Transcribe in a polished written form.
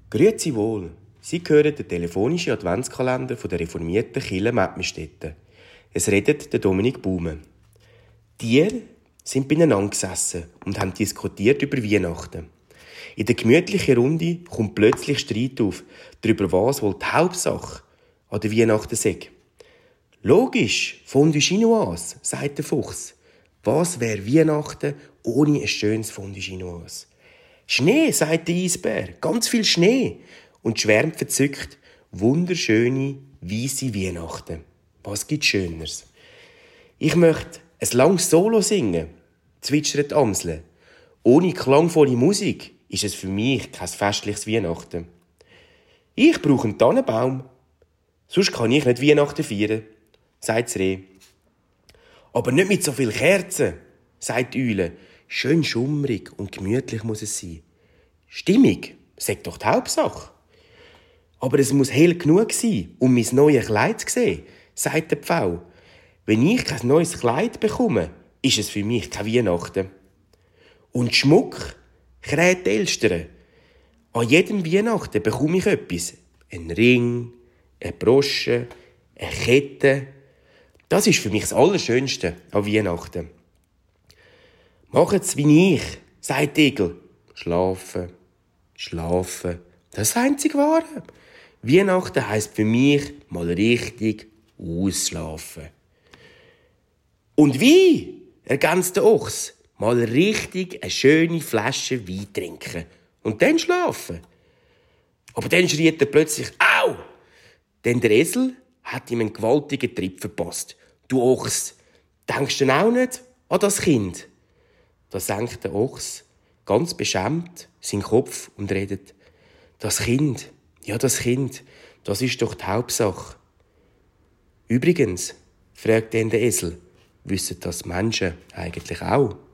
Grüezi wohl. Sie hören den telefonischen Adventskalender der reformierten Kirche Mettmerstetten. Es redet der Dominik Baume. Die sind beieinander gesessen und haben diskutiert über Weihnachten. In der gemütlichen Runde kommt plötzlich Streit auf, darüber was wohl die Hauptsache an der Weihnachten sei. Logisch, Fondue Chinoise, sagt der Fuchs. Was wäre Weihnachten ohne ein schönes Fondue Chinoise? Schnee, sagt der Eisbär, ganz viel Schnee. Und schwärmt verzückt, wunderschöne, weisse Weihnachten. Was gibt's Schöneres? Ich möchte ein langes Solo singen, zwitschert Amsle. Ohne klangvolle Musik ist es für mich kein festliches Weihnachten. Ich brauche einen Tannenbaum. Sonst kann ich nicht Weihnachten feiern, sagt das Reh. Aber nicht mit so viel Kerzen, sagt die Eule. Schön schummrig und gemütlich muss es sein. Stimmig, sagt doch die Hauptsache. Aber es muss hell genug sein, um mein neues Kleid zu sehen, sagt der Pfau. Wenn ich kein neues Kleid bekomme, ist es für mich kein Weihnachten. Und Schmuck, kräht die Elstere. An jedem Weihnachten bekomme ich etwas. Ein Ring, eine Brosche, eine Kette. Das ist für mich das Allerschönste an Weihnachten. Macht's wie ich, sagt die Igel. Schlafen, schlafen, das ist das einzige Wahre. Weihnachten heisst für mich mal richtig ausschlafen. Und wie? Ergänzt der Ochs. Mal richtig eine schöne Flasche Wein trinken. Und dann schlafen. Aber dann schriet er plötzlich, au! Denn der Esel hat ihm einen gewaltigen Tritt verpasst. Du Ochs, denkst du auch nicht an das Kind? Da senkt der Ochs, ganz beschämt, seinen Kopf und redet. Das Kind, ja das Kind, das ist doch die Hauptsache. Übrigens, fragt dann der Esel, wissen das Menschen eigentlich auch?